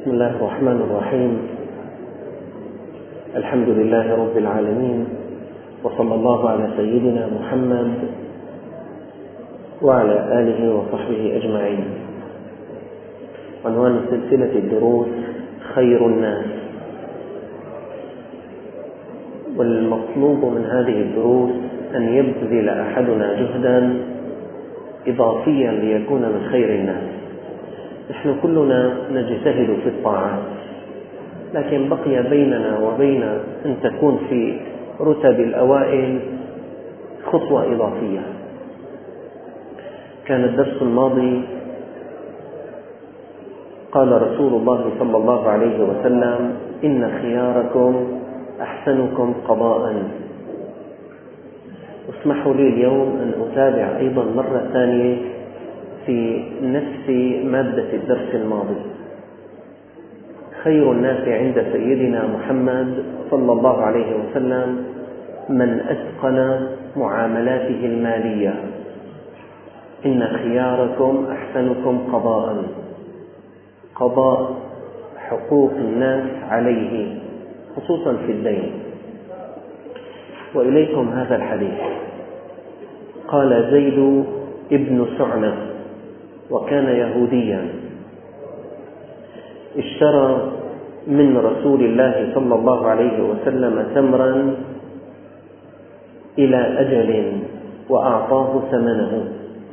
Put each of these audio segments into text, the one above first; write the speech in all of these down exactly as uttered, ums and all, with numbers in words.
بسم الله الرحمن الرحيم. الحمد لله رب العالمين، وصلى الله على سيدنا محمد وعلى آله وصحبه أجمعين. عنوان سلسلة الدروس خير الناس، والمطلوب من هذه الدروس أن يبذل أحدنا جهدا إضافيا ليكون من خير الناس. نحن كلنا نجتهد في الطاعات، لكن بقي بيننا وبين أن تكون في رتب الأوائل خطوة إضافية. كان الدرس الماضي قال رسول الله صلى الله عليه وسلم: إن خياركم أحسنكم قضاء. اسمحوا لي اليوم أن أتابع أيضا مرة ثانية في نفس مادة الدرس الماضي. خير الناس عند سيدنا محمد صلى الله عليه وسلم من أتقن معاملاته المالية. إن خياركم أحسنكم قضاء، قضاء حقوق الناس عليه خصوصا في الدين. وإليكم هذا الحديث. قال زيد ابن سعنة، وكان يهوديا، اشترى من رسول الله صلى الله عليه وسلم تمرا إلى أجل وأعطاه ثمنه.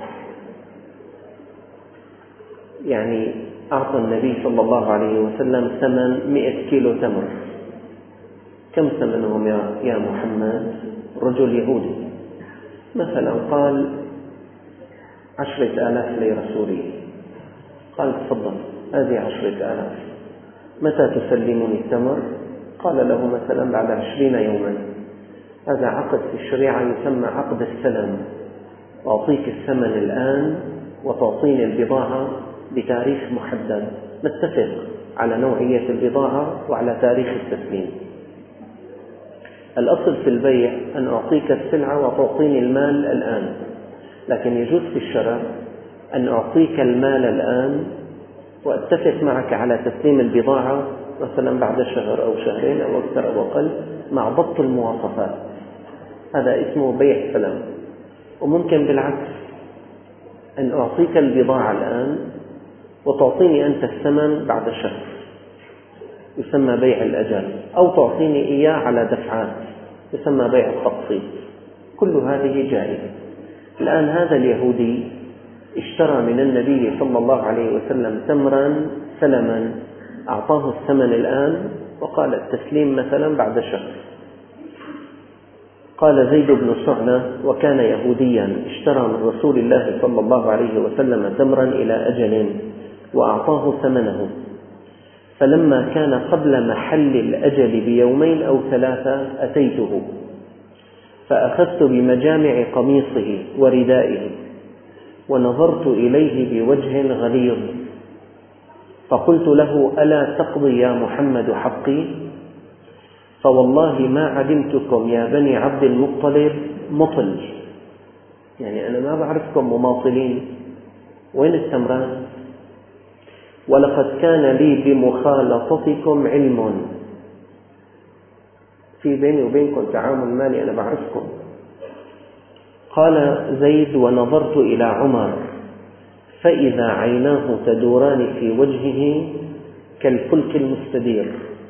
يعني أعطى النبي صلى الله عليه وسلم ثمن مئة كيلو تمر. كم ثمنهم يا محمد؟ رجل يهودي مثلا قال عشرة آلاف ليرة سورية. قال تفضل، هذه عشرة آلاف، متى تسلمني التمر؟ قال له مثلا بعد عشرين يوما. هذا عقد في الشريعة يسمى عقد السلم. أعطيك الثمن الآن وتعطيني البضاعة بتاريخ محدد، نتفق على نوعية البضاعة وعلى تاريخ التسليم. الأصل في البيع أن أعطيك السلعة وتعطيني المال الآن، لكن يجوز في الشرع أن أعطيك المال الآن وأتفق معك على تسليم البضاعة مثلا بعد شهر أو شهرين أو أكثر أو أقل مع ضبط المواصفات. هذا اسمه بيع سلم. وممكن بالعكس أن أعطيك البضاعة الآن وتعطيني أنت الثمن بعد شهر، يسمى بيع الأجل. أو تعطيني إياه على دفعات، يسمى بيع التقسيط. كل هذه جائزة. الآن هذا اليهودي اشترى من النبي صلى الله عليه وسلم تمرا سلما، أعطاه الثمن الآن وقال التسليم مثلا بعد شهر. قال زيد بن سعنة، وكان يهوديا، اشترى من رسول الله صلى الله عليه وسلم تمرا إلى أجل وأعطاه ثمنه. فلما كان قبل محل الأجل بيومين أو ثلاثة أتيته، فأخذت بمجامع قميصه وردائه ونظرت إليه بوجه غليظ، فقلت له: ألا تقضي يا محمد حقي؟ فوالله ما علمتكم يا بني عبد المطلب مطل، يعني أنا ما بعرفكم مماطلين، وين التمران؟ ولقد كان لي بمخالطتكم علم، في بيني وبينكم تعامل مالي، أنا بعرفكم. قال زيد: ونظرت إلى عمر فإذا عيناه تدوران في وجهه كالفلك المستدير.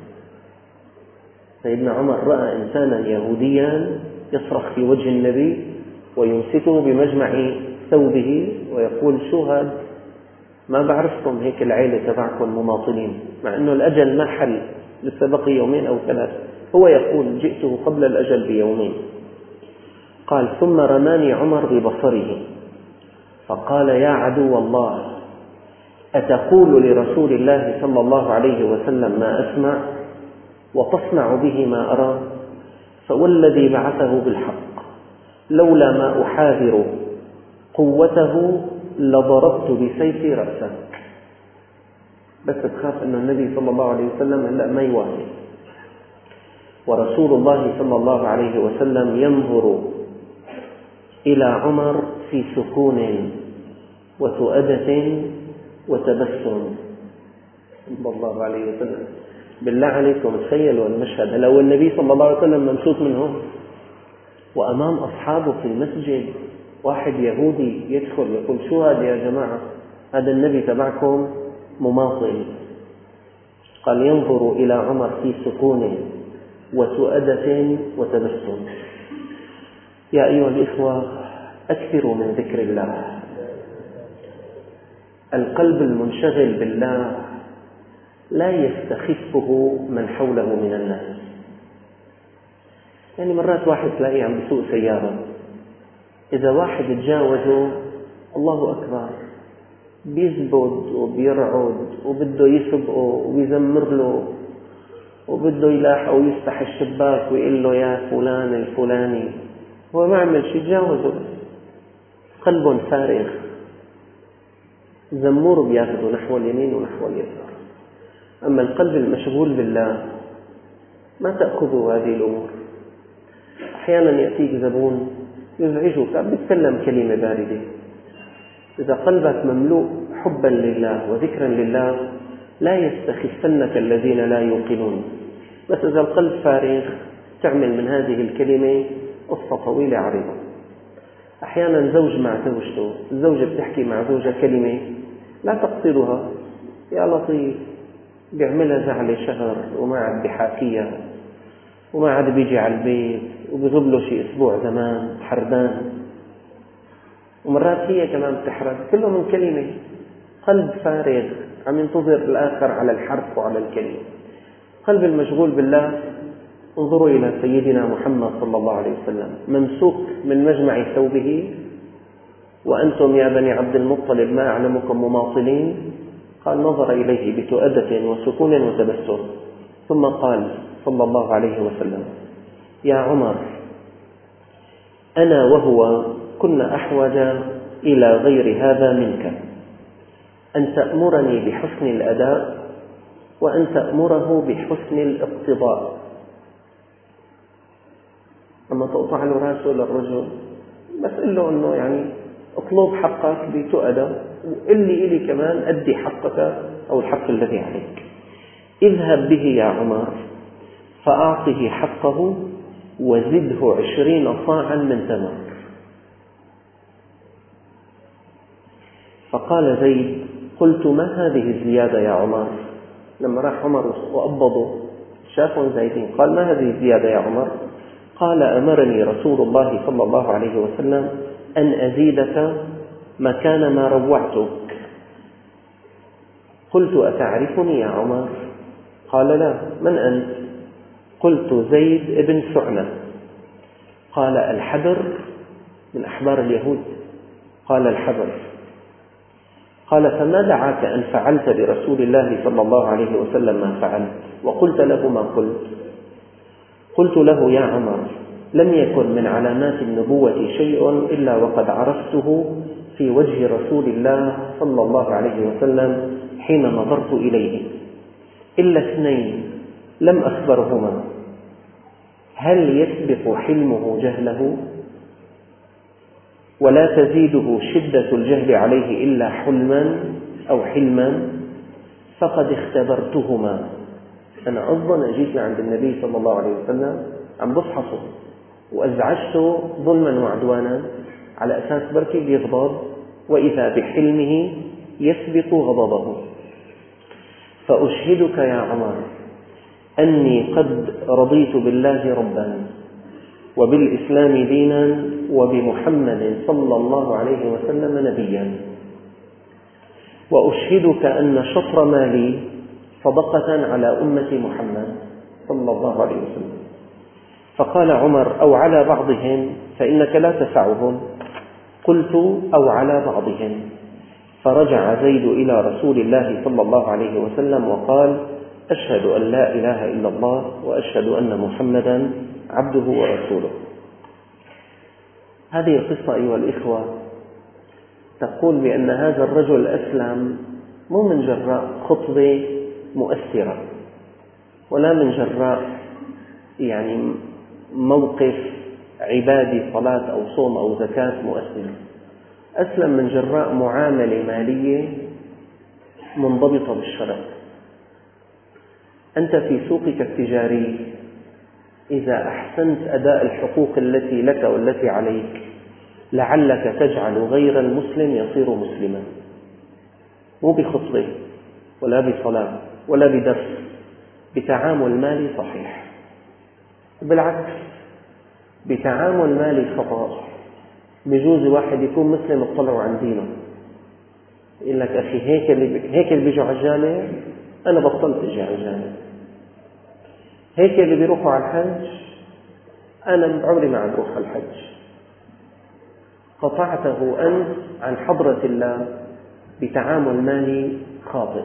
سيدنا عمر رأى إنسانا يهوديا يصرخ في وجه النبي ويمسكه بمجمع ثوبه ويقول: شو هذا؟ ما بعرفكم هيك العيلة تبعكم مماطلين، مع أنه الأجل ما حل، لسه بقي يومين أو ثلاثة. هو يقول: جئته قبل الأجل بيومين. قال: ثم رماني عمر ببصره فقال: يا عدو الله، أتقول لرسول الله صلى الله عليه وسلم ما أسمع وتصنع به ما أرى؟ فوالذي بعثه بالحق لولا ما أحاذر قوته لضربت بسيفي رأسك. بس تخاف أن النبي صلى الله عليه وسلم هلأ ما يوافق. ورسول الله صلى الله عليه وسلم ينظر إلى عمر في سكون وتؤدة وتبسم. صلى الله عليه وسلم. بالله عليكم تخيلوا المشهد، لو النبي صلى الله عليه وسلم ممسوك منهم وأمام أصحابه في المسجد واحد يهودي يدخل يقول شو هذا يا جماعة؟ هذا النبي تبعكم مماطل. قال ينظر إلى عمر في سكون وتؤدة وتبسم. يا أيها الإخوة أكثروا من ذكر الله. القلب المنشغل بالله لا يستخفه من حوله من الناس. يعني مرات واحد تلاقيه عم بسوق سيارة، إذا واحد تجاوزه الله أكبر بيزبد وبيرعد وبده يسبقه وبيزمر له وبده يلاحقه ويفتح الشباك ويقول له يا فلان الفلاني، هو ما عمل شيء، تجاوزه بس. قلب فارغ، زمور بياخذه نحو اليمين ونحو اليسار. أما القلب المشغول بالله ما تأخذه هذه الأمور. أحيانا يأتيك زبون يزعجك، بيتكلم كلمة باردة، إذا قلبك مملوء حبا لله وذكرا لله لا يستخفنك الذين لا يوقنون. بس إذا القلب فارغ تعمل من هذه الكلمة قصة طويلة عريضة. أحيانا زوج مع زوجته، الزوجة بتحكي مع زوجها كلمة لا تقصدها، يا لطيف، بيعملها زعلة شهر وما عاد بحاكيها وما عاد بيجي على البيت وبيغب له شيء أسبوع زمان حردان، ومرات هي كمان بتحرد، كله من كلمة. قلب فارغ عم ينتظر الآخر على الحرف وعلى الكلمة. قلب المشغول بالله، انظروا إلى سيدنا محمد صلى الله عليه وسلم ممسوك من مجمع ثوبه، وأنتم يا بني عبد المطلب ما أعلمكم مماطلين. قال نظر إليه بتؤدة وسكون وتبسم، ثم قال صلى الله عليه وسلم يا عمر أنا وهو كنا أحوج إلى غير هذا منك، أن تأمرني بحسن الأداء وأن تأمره بحسن الاقتضاء. أما تقطع له راسه للرجل بس قل له أنه يعني اطلب حقك بتؤدى، وقل لي إلي كمان أدي حقك أو الحق الذي عليك. اذهب به يا عمر فأعطه حقه وزده عشرين صاعا من تمر. فقال زيد قلت ما هذه الزيادة يا عمر؟ لما راح عمر وأبضوا شافوا زيدين، قال ما هذه الزيادة يا عمر؟ قال أمرني رسول الله صلى الله عليه وسلم أن أزيدك مكان ما روعتك. قلت أتعرفني يا عمر؟ قال لا، من أنت؟ قلت زيد ابن سعنة. قال الحبر من أحبار اليهود؟ قال الحبر. قال فما دعاك أن فعلت برسول الله صلى الله عليه وسلم ما فعلت وقلت له ما قلت؟ قلت له يا عمر لم يكن من علامات النبوة شيء إلا وقد عرفته في وجه رسول الله صلى الله عليه وسلم حين نظرت إليه، إلا اثنين لم أخبرهما، هل يسبق حلمه جهله؟ ولا تزيده شدة الجهل عليه إلا حلما أو حلما، فقد اختبرتهما. أنا أظن جيت عند النبي صلى الله عليه وسلم عم بفحصه وأزعجته ظلما وعدوانا على أساس بركي بيغضب، وإذا بحلمه يسبق غضبه. فأشهدك يا عمر أني قد رضيت بالله ربا وبالإسلام دينا وبمحمد صلى الله عليه وسلم نبيا، وأشهدك أن شطر مالي صدقة على أمة محمد صلى الله عليه وسلم. فقال عمر أو على بعضهم فإنك لا تسعهم. قلت أو على بعضهم. فرجع زيد إلى رسول الله صلى الله عليه وسلم وقال أشهد أن لا إله إلا الله وأشهد أن محمدا عبده ورسوله. هذه القصة أيها الإخوة تقول بأن هذا الرجل أسلم مو من جراء خطبة مؤثرة ولا من جراء يعني موقف عبادي صلاة أو صوم أو زكاة مؤثر، أسلم من جراء معاملة مالية منضبطة بالشرع. أنت في سوقك التجاري إذا أحسنت أداء الحقوق التي لك والتي عليك لعلك تجعل غير المسلم يصير مسلما، مو بخطبة ولا بصلاة ولا بدرس، بتعامل مالي صحيح. بالعكس، بتعامل مالي خطأ بجوز واحد يكون مسلم اطلعوا عن دينه، يقول لك أخي هيك اللي هيك اللي بيجوا على الجامع أنا بطلت أجي على الجامع، هيك اللي بيروحوا على الحج أنا عمري ما عم بروح على الحج. قطعته أنت عن حضرة الله بتعامل مالي خاطئ.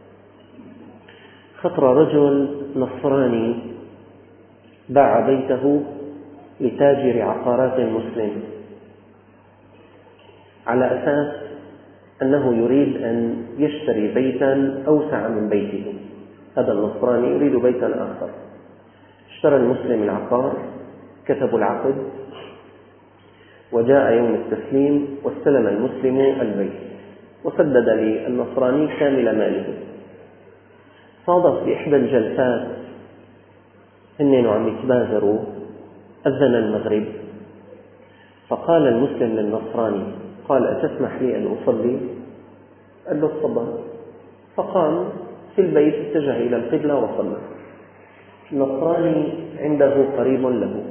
خطر رجل نصراني باع بيته لتاجر عقارات مسلم على أساس أنه يريد أن يشتري بيتا أوسع من بيته. هذا النصراني يريد بيتا آخر. اشترى المسلم العقار، كتبوا العقد، وجاء يوم التسليم واستلم المسلم البيت وسدد للنصراني كامل ماله. صادف بإحدى الجلسات هن وعم يتبادروا أذن المغرب، فقال المسلم للنصراني قال أتسمح لي أن أصلي؟ قال له تفضل. فقام في البيت اتجه إلى القبلة وصلى. النصراني عنده قريب له،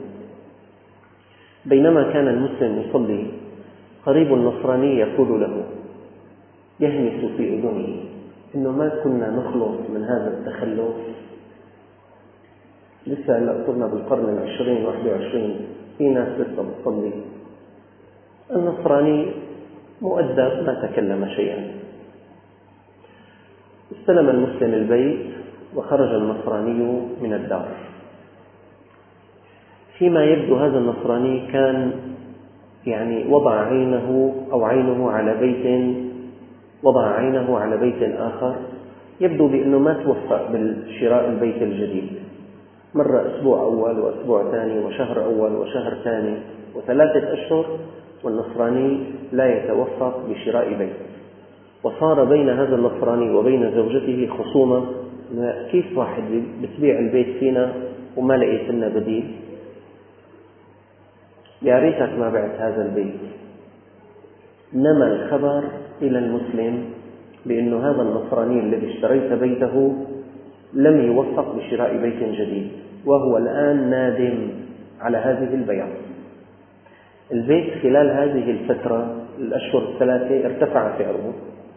بينما كان المسلم يصلي قريب النصراني يقول له يهمس في أذنه إنه ما كنا نخلص من هذا التخلف، لسه هلا صرنا بالقرن العشرين واحد وعشرين في ناس لسه بتصلي. النصراني مؤدب ما تكلم شيئا. استلم المسلم البيت وخرج النصراني من الدار. فيما يبدو هذا النصراني كان يعني وضع عينه أو عينه على بيت وضع عينه على بيت آخر، يبدو بأنه ما توفق بالشراء البيت الجديد. مر أسبوع أول وأسبوع ثاني وشهر أول وشهر ثاني وثلاثة أشهر والنصراني لا يتوفق بشراء بيت. وصار بين هذا النصراني وبين زوجته خصومة، كيف واحد بتبيع البيت فينا وما لقيت لنا بديل؟ يا ريتك ما بعت هذا البيت. نما الخبر إلى المسلم بأن هذا النصراني الذي اشتريت بيته لم يوفق بشراء بيت جديد، وهو الآن نادم على هذه البيعة. البيت خلال هذه الفترة الأشهر الثلاثة ارتفع سعره.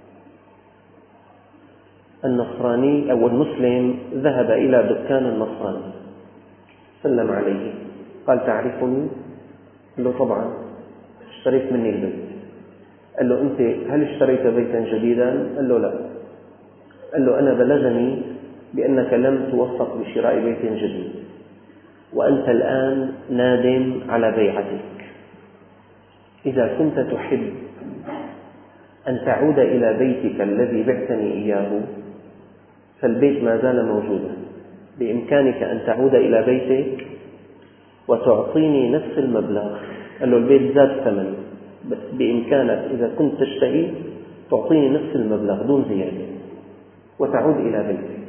النصراني أو المسلم ذهب إلى دكان النصراني، سلم عليه، قال تعرفني؟ قال له طبعا، اشتريت مني البيت. قال له أنت هل اشتريت بيتا جديدا؟ قال له لا. قال له أنا بلغني بأنك لم توفق بشراء بيت جديد وأنت الآن نادم على بيعتك. إذا كنت تحب أن تعود إلى بيتك الذي بعتني إياه فالبيت ما زال موجودا، بإمكانك أن تعود إلى بيتك وتعطيني نفس المبلغ. قال له البيت زاد ثمن، بس بإمكانك إذا كنت تشتهي تعطيني نفس المبلغ دون زيادة وتعود إلى بيتك.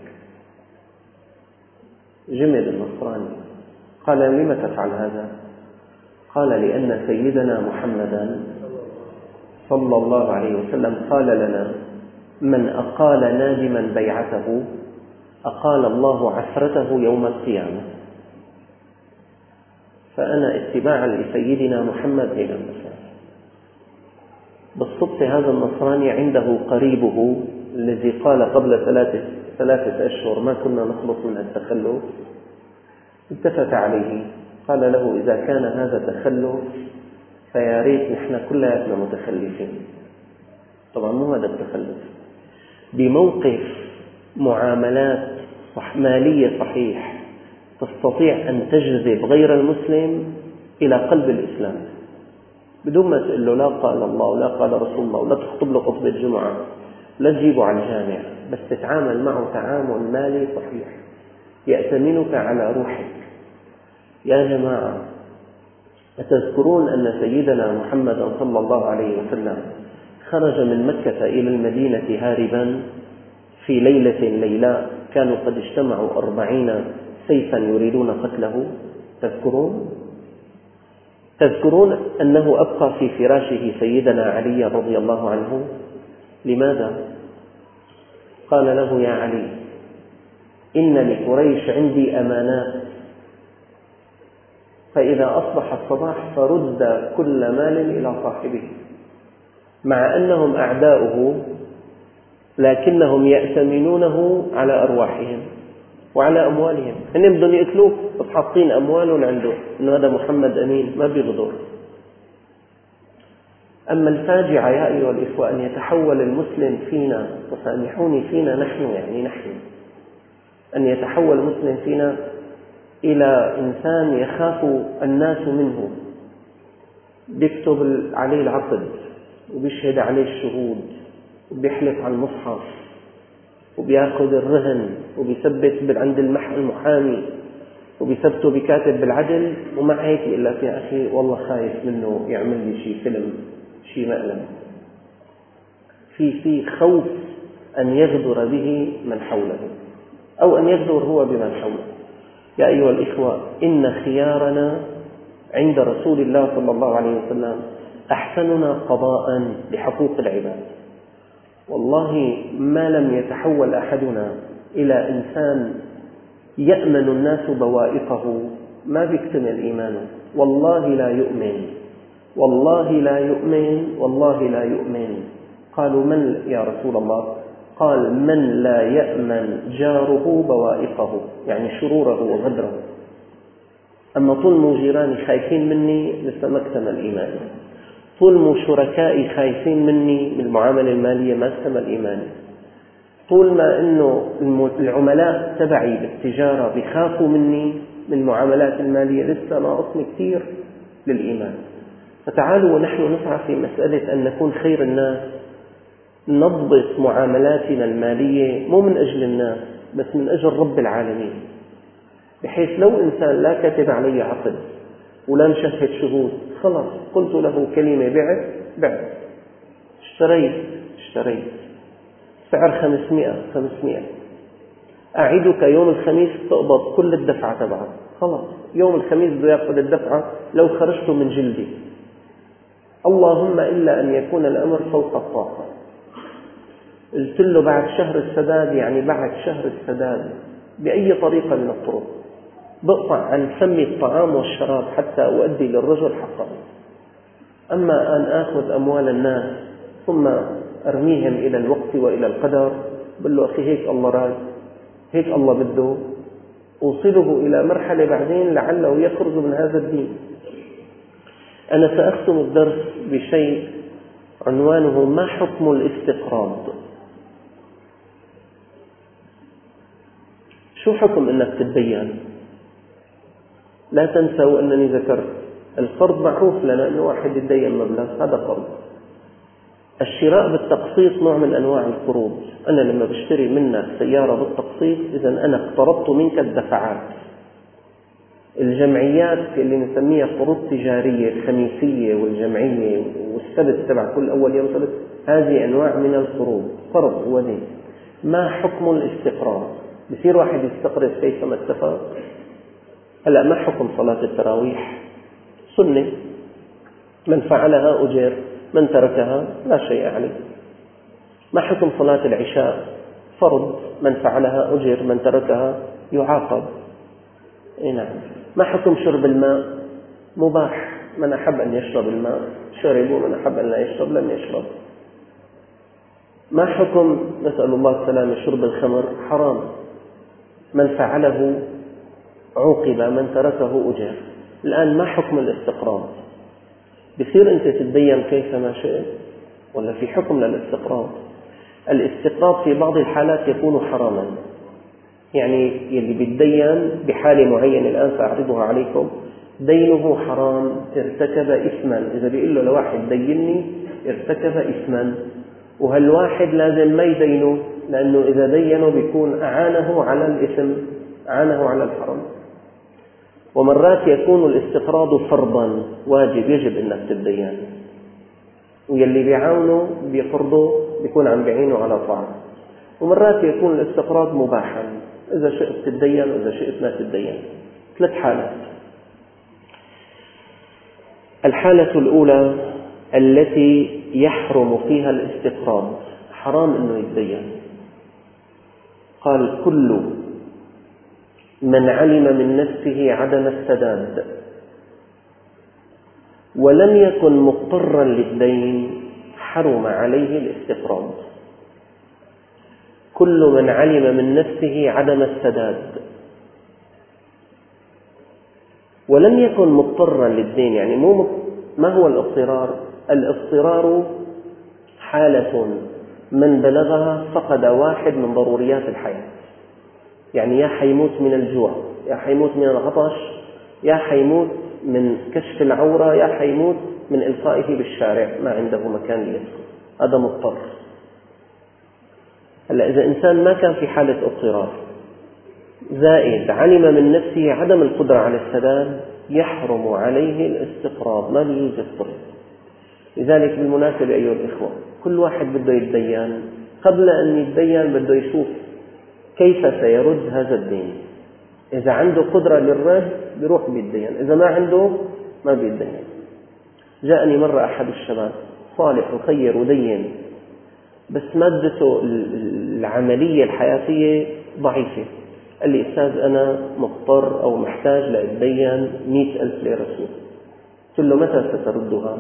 جمد النصراني، قال لم تفعل هذا؟ قال لأن سيدنا محمدا صلى الله عليه وسلم قال لنا من أقال نادما بيعته أقال الله عثرته يوم القيامة. فأنا اتباعا لسيدنا محمد هيك المسألة. بالصدفة هذا النصراني عنده قريبه الذي قال قبل ثلاثة, ثلاثة أشهر ما كنا نخلص من التخلف، التفت عليه قال له إذا كان هذا تخلف فيا ريت نحن كلنا متخلفين. طبعا مو هذا التخلف، بموقف معاملات صح مالية صحيح تستطيع أن تجذب غير المسلم إلى قلب الإسلام بدون ما تقول له لا قال الله ولا قال رسول الله ولا تخطب له خطبة جمعة لا تجيبه على الجامع، بس تتعامل معه تعامل مالي صحيح يأتمنك على روحك. يا جماعة، أتذكرون أن سيدنا محمد صلى الله عليه وسلم خرج من مكة إلى المدينة هاربا، في ليلة ليلاء كانوا قد اجتمعوا أربعين سيفا يريدون قتله؟ تذكرون؟ تذكرون أنه أبقى في فراشه سيدنا علي رضي الله عنه؟ لماذا؟ قال له: يا علي، إن لقريش عندي أمانات، فإذا أصبح الصباح فرد كل مال إلى صاحبه، مع أنهم أعداؤه لكنهم يأتمنونه على أرواحهم وعلى أموالهم. إنهم بدهم يقتلوه بس حاطين أموالهم عنده، إنه هذا محمد أمين ما بيغدر. أما الفاجعة يا أيها الإخوة أن يتحول المسلم فينا، وسامحوني فينا نحن يعني نحن، أن يتحول المسلم فينا إلى إنسان يخاف الناس منه، بيكتب عليه العقد وبيشهد عليه الشهود وبيحلف على المصحف وبياخذ الرهن وبيثبت عند المحامي وبيثبته بكاتب بالعدل، ومع هيك يقول لك: يا أخي والله خايف منه يعمل لي شيء فيلم شيء مقلب. في في خوف أن يغدر به من حوله أو أن يغدر هو بمن حوله. يا أيها الإخوة، إن خيارنا عند رسول الله صلى الله عليه وسلم أحسننا قضاء لحقوق العباد. والله ما لم يتحول أحدنا إلى إنسان يأمن الناس بوائقه ما بيكتمل إيمانه. والله لا يؤمن، والله لا يؤمن، والله لا يؤمن. قالوا: من يا رسول الله؟ قال: من لا يأمن جاره بوائقه، يعني شروره وغدره. أما طول مو جيراني خايفين مني لسه ما اكتمل إيماني، طول مو شركائي خايفين مني من المعاملة المالية ما اكتمل إيماني، طول ما إنه العملاء تبعي بالتجارة بيخافوا مني من المعاملات المالية لسه ناقصني كثير للإيمان. فتعالوا ونحن نسعى في مسألة أن نكون خير الناس، نضبط معاملاتنا المالية مو من أجل الناس بس من أجل رب العالمين، بحيث لو إنسان لا كتب علي عقد ولا مشهد شهود، خلاص قلت له كلمة بعت بعت، اشتريت اشتريت، سعر خمسمائة خمسمائة، أعدك يوم الخميس تقبض كل الدفعة تبعك. خلاص يوم الخميس بده يأخذ الدفعة لو خرجت من جلدي، اللهم إلا أن يكون الأمر فوق الطاقة. قلت له بعد شهر السداد، يعني بعد شهر السداد بأي طريقة من الطرق بقطع عن فمي الطعام والشراب حتى أؤدي للرجل حقه. أما أن آخذ أموال الناس ثم أرميهم إلى الوقت وإلى القدر، بقول له: أخي هيك الله راد، هيك الله بده، أوصله إلى مرحلة بعدين لعله يخرج من هذا الدين. أنا سأختم الدرس بشيء عنوانه: ما حكم الاستقراض؟ شو حكم أنك تتدين؟ لا تنسوا أنني ذكرت القرض معروف لنا أنه واحد يتدين مبلغ، هذا قرض. الشراء بالتقسيط نوع من أنواع القروض. أنا لما بشتري منك سيارة بالتقسيط إذا أنا اقترضت منك الدفعات. الجمعيات اللي نسميها قروض تجارية، الخميسية والجمعية والسبت تبع كل أول يوم سبت، هذه أنواع من القروض، قرض هو دين. ما حكم الاستقراض؟ بصير واحد يستقرض كيفما اتفق. هلا ما حكم صلاة التراويح؟ سنة، من فعلها أجر، من تركها لا شيء عليه. ما حكم صلاة العشاء؟ فرض، من فعلها أجر، من تركها يعاقب. إيه نعم. ما حكم شرب الماء؟ مباح، من أحب أن يشرب الماء شرب، ومن أحب أن لا يشرب لم يشرب. ما حكم، نسأل الله السلامة، شرب الخمر؟ حرام، من فعله عوقب، من تركه أجر. الآن ما حكم الاستقراض؟ بصير أنت تتدين كيفما شئت ولا في حكم للاستقراض؟ الاستقراض في بعض الحالات يكون حراما، يعني يلي بيتدين بحالة معينة الآن سأعرضها عليكم دينه حرام، ارتكب إثما. إذا بيقول له لواحد ديني ارتكب إثما، وهالواحد لازم ما يدينه، لأنه إذا دينه بيكون أعانه على الإثم، أعانه على الحرام. ومرات يكون الاستقراض فرضا، واجب، يجب أنك تتدين، ويلي بيعاونه بيقرضه بيكون عم بيعينه على طاعة. ومرات يكون الاستقراض مباحا، إذا شئت تتدين وإذا شئت لا تتدين. ثلاث حالات. الحالة الأولى التي يحرم فيها الاستقراض، حرام أنه يتدين. قال: كل من علم من نفسه عدم السداد ولم يكن مضطرا للدين حرم عليه الاستقراض. كل من علم من نفسه عدم السداد ولم يكن مضطرا للدين، يعني مو ما هو الاضطرار؟ الاضطرار حالة من بلغها فقد واحد من ضروريات الحياة، يعني يا حيموت من الجوع، يا حيموت من العطش، يا حيموت من كشف العورة، يا حيموت من إلقائه بالشارع ما عنده مكان ليسكن، هذا مضطر. هلا إذا إنسان ما كان في حالة اضطرار زائد علم من نفسه عدم القدرة على السداد، يحرم عليه الاستقراض، ما بيجوز يقترض. لذلك بالمناسبة أيها الإخوة، كل واحد بده يتدين، قبل أن يتدين بده يشوف كيف سيرد هذا الدين. إذا عنده قدرة للرد بيروح بيتدين، إذا ما عنده ما بيتدين. جاءني مرة أحد الشباب صالح وخير ودين، بس مادته العملية الحياتية ضعيفة. قال لي: أستاذ أنا مضطر أو محتاج لأتدين مئة ألف ليرة سوري. قلت له: متى ستردها؟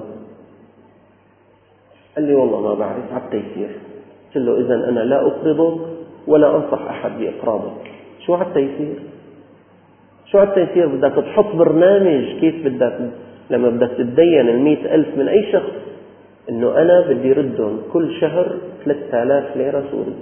قال لي: والله ما بعرف، على التيسير. قلت له: إذن أنا لا أقرضك ولا أنصح أحد بإقراضك. شو على التيسير؟ شو على التيسير؟ بدك تحط برنامج كيف بدك لما بدك تتدين المئة ألف من أي شخص، إنه أنا بدي ردهم كل شهر ثلاثة آلاف ليرة سوري.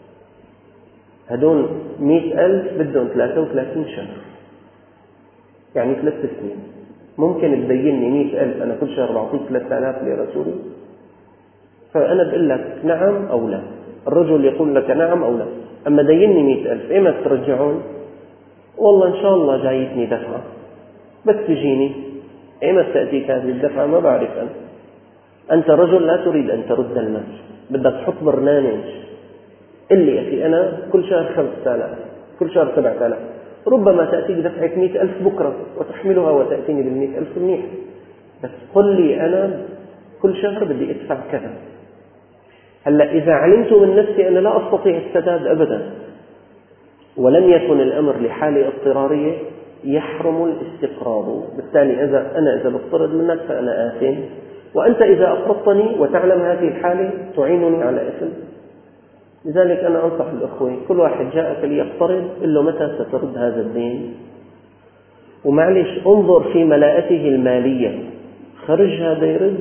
هدول مئة ألف بدهم ثلاثة وثلاثين شهر، يعني ثلاث سنين. ممكن تديني مئة ألف أنا كل شهر بعطيك ثلاثة آلاف ليرة سوري؟ فأنا بقول لك نعم أو لا. الرجل يقول لك نعم أو لا. أما ديني مئة ألف إيما ترجعون؟ والله إن شاء الله جايتني دفعة، بس تجيني. إيما تأتيك هذه الدفعة؟ ما بعرف. أنت أنت رجل لا تريد أن ترد المال، بدك تحط برنامج. اللي يا أخي أنا كل شهر خمسة آلاف، كل شهر سبعة آلاف، ربما تأتيك دفعة مئة ألف بكرة وتحملها وتأتيني بالمئة ألف منيح، بس قل لي أنا كل شهر بدي أدفع كذا. هلأ إذا علمت من نفسي أنا لا أستطيع السداد أبدا ولم يكن الأمر لحالة اضطرارية، يحرم الاستقراض. بالتالي إذا أنا إذا بقترض منك فأنا آثم، وأنت إذا أقرضتني وتعلم هذه الحالة تعينني على إثم. لذلك أنا أنصح الأخوة، كل واحد جاءك ليقترض قل له: متى سترد هذا الدين؟ ومعلش انظر في ملاءته المالية، خرجها ديرد.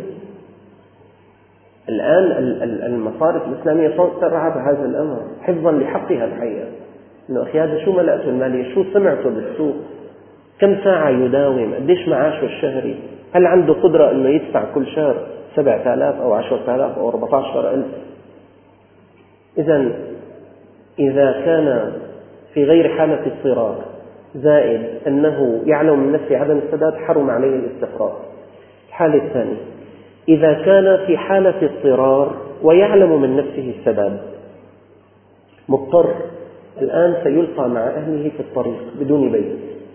الآن المصارف الإسلامية ترعى بهذا الأمر حفظا لحقها الحقيقة، إنه أخي هذا شو ملاءته المالية، شو سمعته بالسوق، كم ساعة يداوم، قديش معاشه الشهري، هل عنده قدرة أنه يدفع كل شهر سبعة آلاف أو عشرة آلاف أو أربعة عشر ألف. إذن إذا كان في غير حالة اضطرار زائد أنه يعلم من نفسه عدم السداد حرم عليه الاستقراض. الحالة الثانية: إذا كان في حالة اضطرار ويعلم من نفسه السداد، مضطر الآن سيلقى مع أهله في الطريق بدون بيت،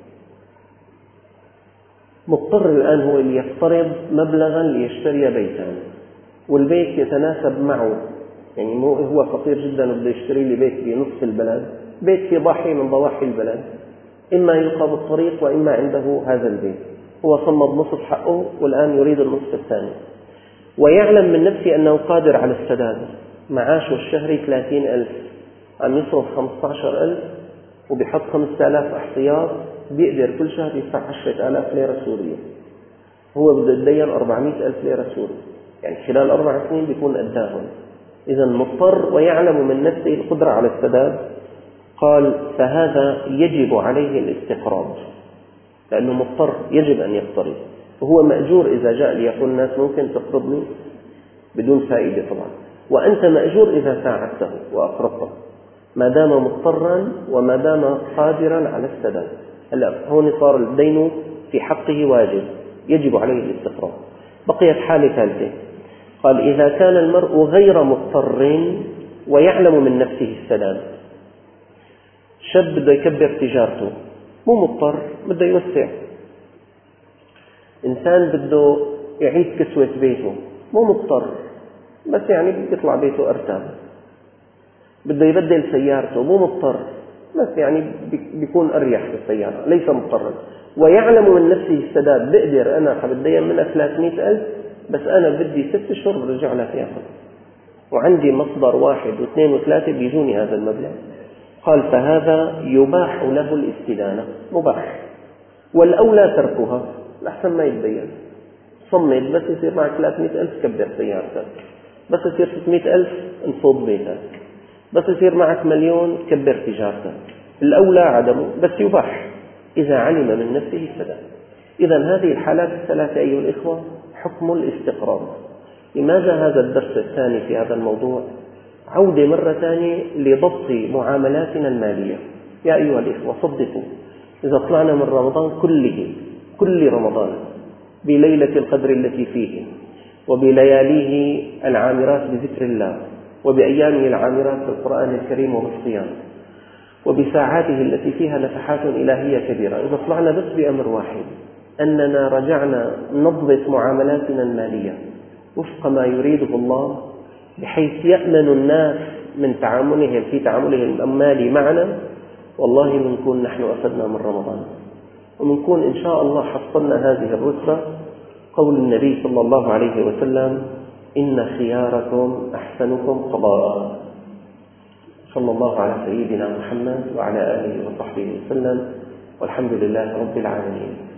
مضطر الآن هو اللي يقترض مبلغا ليشتري بيتا، والبيت يتناسب معه، يعني مو هو فقير جدا وبده يشتري لي بيت بنصف البلد، بيت في ضاحية من ضواحي البلد، إما يلقى بالطريق وإما عنده هذا البيت، هو صمد نصف حقه والآن يريد النصف الثاني، ويعلم من نفسه أنه قادر على السداد، معاشه الشهري ثلاثين ألف، عم يصرف خمسة عشر ألف وبيحط خمسة آلاف احتياط، بيقدر كل شهر يدفع عشرة آلاف ليرة سورية، هو بده يتدين أربعمئة ألف ليرة سورية، يعني خلال أربع سنين بيكون قداهم. إذا مضطر ويعلم من نفسه القدرة على السداد، قال فهذا يجب عليه الاستقراض، لأنه مضطر يجب أن يقترض، وهو مأجور إذا جاء ليقول الناس ممكن تقرضني بدون فائدة طبعا، وأنت مأجور إذا ساعدته وأقرضته ما دام مضطرا وما دام قادرا على السداد. هلا هون صار الدين في حقه واجب يجب عليه الاستقراض. بقيت حالة ثالثة، قال إذا كان المرء غير مضطر ويعلم من نفسه السداد. شاب بده يكبر تجارته، مو مضطر، بده يوسع. إنسان بده يعيد كسوة بيته، مو مضطر، بس يعني بيطلع بيته أرتاب. بده يبدل سيارته، مو مضطر، بس يعني بيكون أريح في السيارة، ليس مضطرا. ويعلم من نفسه السداد، بقدر أنا حبدين منها ثلاثمائة ألف، بس أنا بدي ست أشهر برجع لك إياها، وعندي مصدر واحد واثنين وثلاثة بيجوني هذا المبلغ. قال فهذا يباح له الاستدانة، مباح، والأولى تركها لحسن ما يتبين. صمد، بس يصير معك ثلاثمائة ألف كبر سيارتك، بس يصير ستمائة ألف انفض بيتك، بس يصير معك مليون كبر تجارتك. الأولى عدمه، بس يباح إذا علم من نفسه السداد. إذن هذه الحالات الثلاثة أيها الإخوة حكم الاستقراض. لماذا هذا الدرس الثاني في هذا الموضوع؟ عودة مرة ثانية لضبط معاملاتنا المالية. يا أيها الإخوة صدقوا، إذا طلعنا من رمضان كله، كل رمضان، بليلة القدر التي فيه، وبلياليه العامرات بذكر الله، وبأيامه العامرات بالقرآن الكريم وبالصيام، وبساعاته التي فيها نفحات إلهية كبيرة، إذا طلعنا بس بأمر واحد، أننا رجعنا نضبط معاملاتنا المالية وفق ما يريده الله، بحيث يأمن الناس من تعاملهم في تعاملهم المالي معنا، والله منكون نحن أخذنا من رمضان، ومنكون إن شاء الله حصلنا هذه الرتبة. قول النبي صلى الله عليه وسلم: إن خياركم أحسنكم قضاء. صلى الله على سيدنا محمد وعلى آله وصحبه وسلم، والحمد لله رب العالمين.